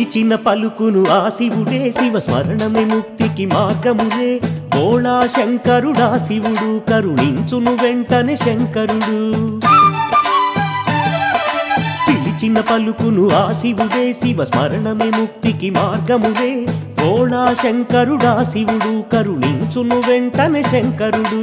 పిలిచిన పలుకును ఆ శివుడే, శివ స్మరణమే ముక్తికి మార్గములే. బోళా శంకరుడా శివుడు, కరుణించును వెంటనే శంకరుడు. పిలిచిన పలుకును ఆ శివుడే, శివ స్మరణమే ముక్తికి మార్గములే. బోళా శంకరుడా శివుడు, కరుణించును వెంటనే శంకరుడు.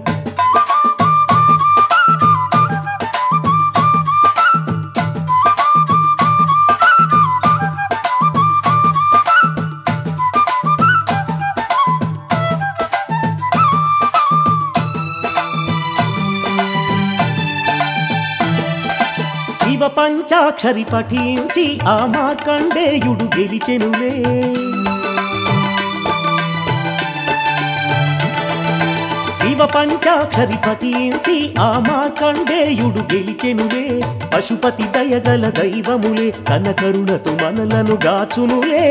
శివ పంచాక్షరి పఠించి ఆ మార్కండేయుడు గెలిచెనులే. శివ పంచాక్షరి పఠించి ఆ మార్కండేయుడు గెలిచెనులే. పశుపతి దయగల దైవములే, తన కరుణతో మనలను గాచునులే.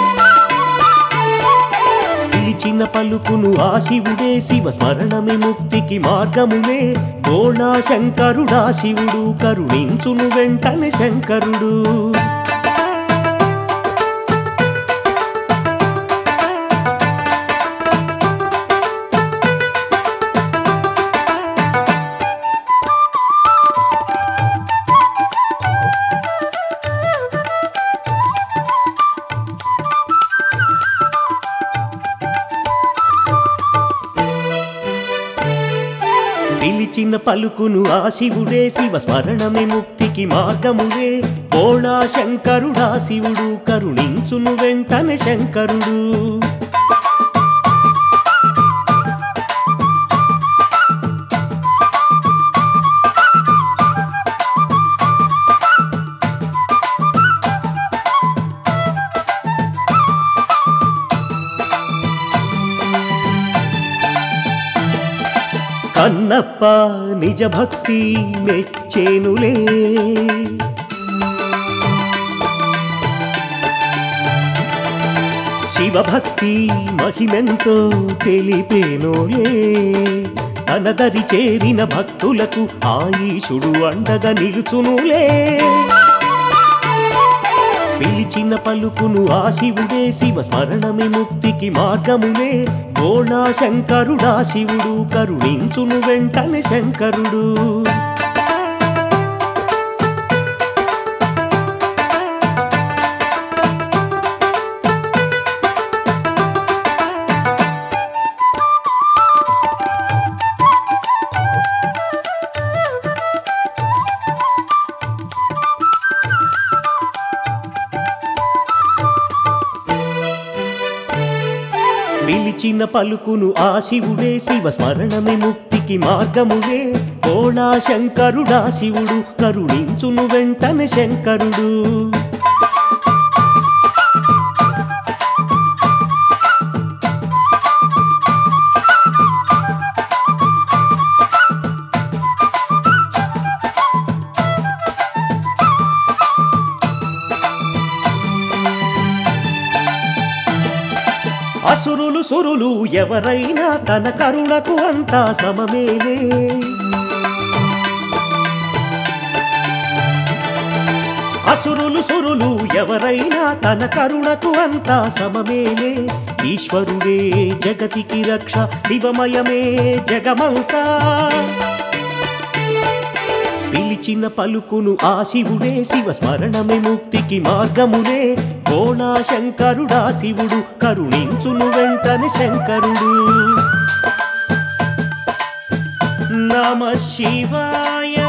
పిలిచిన పలుకును ఆ శివుడే, శివ స్మరణమే ముక్తికి మార్గములే. బోళా శంకరుడా శివుడు, కరుణించును వెంటనే శంకరుడు. పిలిచిన పలుకును ఆ శివుడే, శివ స్మరణమే ముక్తికి మార్గములే. బోళా శంకరుడా శివుడు, కరుణించును వెంటనే శంకరుడు. కన్నప్ప నిజ భక్తి మెచ్చేనులే. శివభక్తి మహిమెంతో తెలిపేనోలే. తన దరి చేరిన భక్తులకు ఆయుషుడు అండగా నిలుచునులే. పిలిచిన పలుకును ఆ శివుడే, శివ స్మరణమే ముక్తికి మార్గములే. బోళా శంకరుడా శివుడు, కరుణించును వెంటనే శంకరుడు. పిలిచిన పలుకును ఆ శివుడే, శివ స్మరణమే ముక్తికి మార్గములే. బోళా శంకరుడా శివుడు, కరుణించును వెంటనే శంకరుడు. అసురులు సురులు ఎవరైనా తన కరుణకు అంతా సమమేలే. అసురులు సురులు ఎవరైనా తన కరుణకు అంతా సమమేలే. ఈశ్వరుడే జగతికి రక్ష, శివమయమే జగమంతా. పిలిచిన పలుకును ఆ శివుడే, శివ స్మరణమే ముక్తికి మార్గములే. బోళా శంకరుడా శివుడు, కరుణించును వెంటనే శంకరుడు. నమః శివాయ.